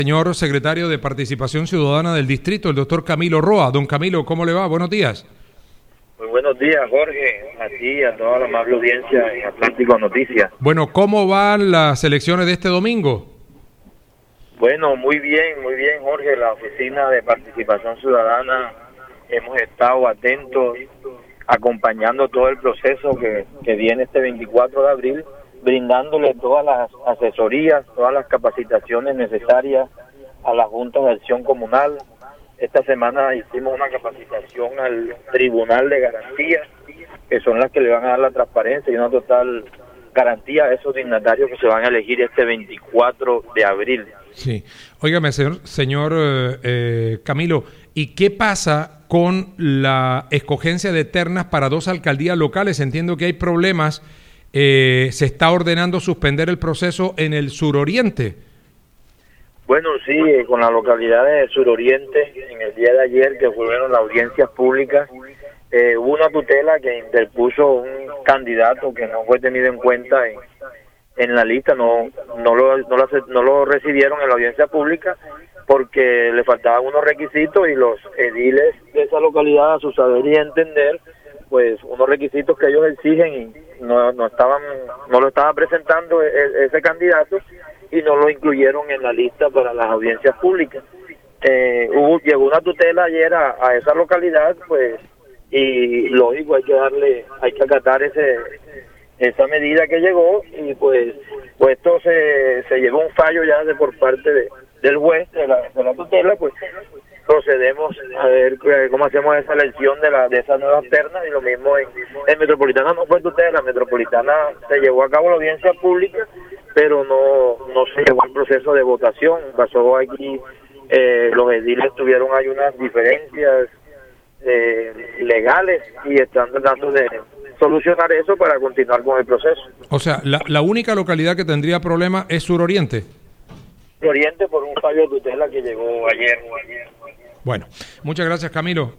Señor secretario de Participación Ciudadana del Distrito, el doctor Camilo Roa. Don Camilo, ¿cómo le va? Buenos días. Muy buenos días, Jorge, a ti y a toda la amable audiencia en Atlántico Noticias. Bueno, ¿cómo van las elecciones de este domingo? Bueno, muy bien, Jorge. La Oficina de Participación Ciudadana hemos estado atentos, acompañando todo el proceso que viene este 24 de abril, brindándole todas las asesorías, todas las capacitaciones necesarias a la Junta de Acción Comunal. Esta semana hicimos una capacitación al Tribunal de Garantías, que son las que le van a dar la transparencia y una total garantía a esos dignatarios que se van a elegir este 24 de abril. Sí. Óigame, señor Camilo, ¿y qué pasa con la escogencia de ternas para 2 alcaldías locales? Entiendo que hay problemas. Se está ordenando suspender el proceso en el suroriente. Bueno, sí, con la localidad de Suroriente, en el día de ayer que fueron las audiencias públicas, hubo una tutela que interpuso un candidato que no fue tenido en cuenta en la lista, no lo recibieron en la audiencia pública porque le faltaban unos requisitos y los ediles de esa localidad, a su saber y entender, pues unos requisitos que ellos exigen y no lo estaba presentando ese candidato y no lo incluyeron en la lista para las audiencias públicas. Llegó una tutela ayer a esa localidad, pues, y lógico, hay que acatar esa medida que llegó, y pues esto se llevó un fallo ya por parte del juez de la tutela. Pues procedemos a ver cómo hacemos esa elección de esas nuevas ternas, y lo mismo en Metropolitana no fue tutela. En Metropolitana se llevó a cabo la audiencia pública, pero no se llevó al proceso de votación. Pasó aquí, los ediles tuvieron ahí unas diferencias legales y están tratando de solucionar eso para continuar con el proceso. O sea, la única localidad que tendría problema es Suroriente. Suroriente por un fallo de tutela que llegó ayer. Bueno, muchas gracias, Camilo.